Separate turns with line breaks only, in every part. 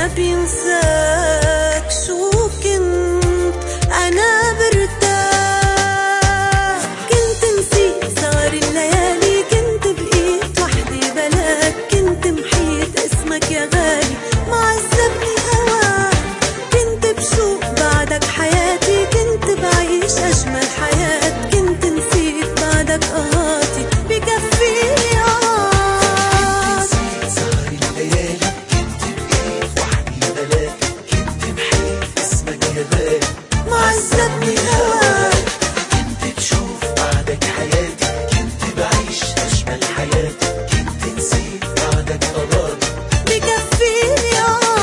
بينساك شو كنت أنا برتاح. كنت نسيت صار الليالي، كنت بقيت وحدي بلاك، كنت محيت اسمك يا غالي معذبني هواك. كنت بشوق بعدك حياتي، كنت بعيش أجمل حياة، كنت نسيت بعدك قهاتي بكفيني معذبني هواك.
كنت تشوف بعدك حياتي، كنت بعيش أجمل حياتي، كنت نسيت بعدك قراري
بكفيني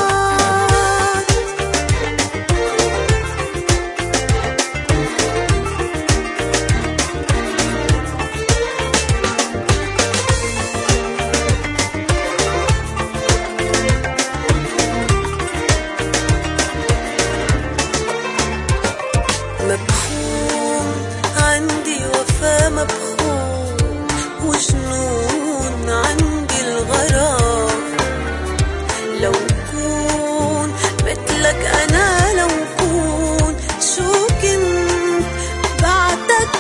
مبخون عندي وفا، مبخون وجنون عندي الغرام. لو كون مثلك أنا، لو كون شو كنت بعدك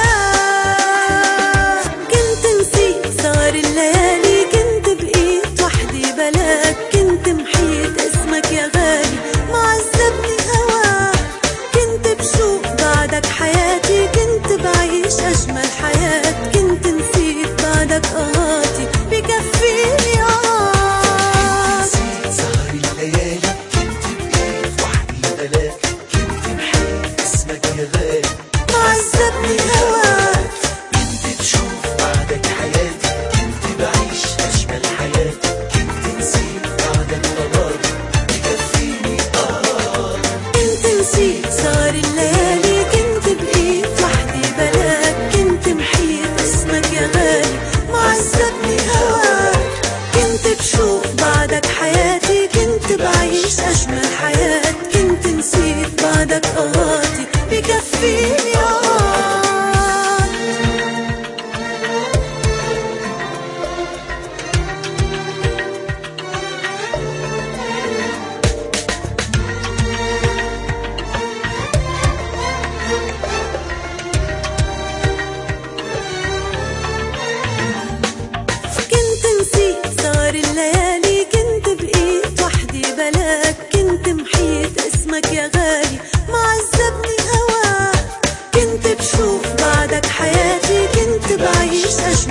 كلام. كنت نسيت صار الليالي، كنت بقيت وحدي بلاك، كنت محيت اسمك يا غالي معذبني هواك. كنت بشوق بعدك حياتي، كنت بعيش أجمل حياة، كنت نسيت بعدك قهاتي بكفيني
نسيت سهر الليالي، كنت بقيت وحدي بلاك، كنت محيت اسمك يا غالي
معذبني هواك.
كنت تشوف بعدك حياتي، كنت بعيش أجمل حياتي، كنت نسيت بعدك قراري بكفيني
كنت نسيت صار الليالي، كنت بقيت وحدي بلاك، كنت محيت اسمك يا غالي معذبني هواك. كنت بشوق بعدك حياتي، كنت بعيش أجمل حياة، كنت نسيت بعدك قهاتي بكفيني كنت نسيت صار الليالي، كنت بقيت وحدي بلاك، كنت محيت اسمك يا غالي معذبني هواك. كنت بشوف بعدك حياتي، كنت بعيش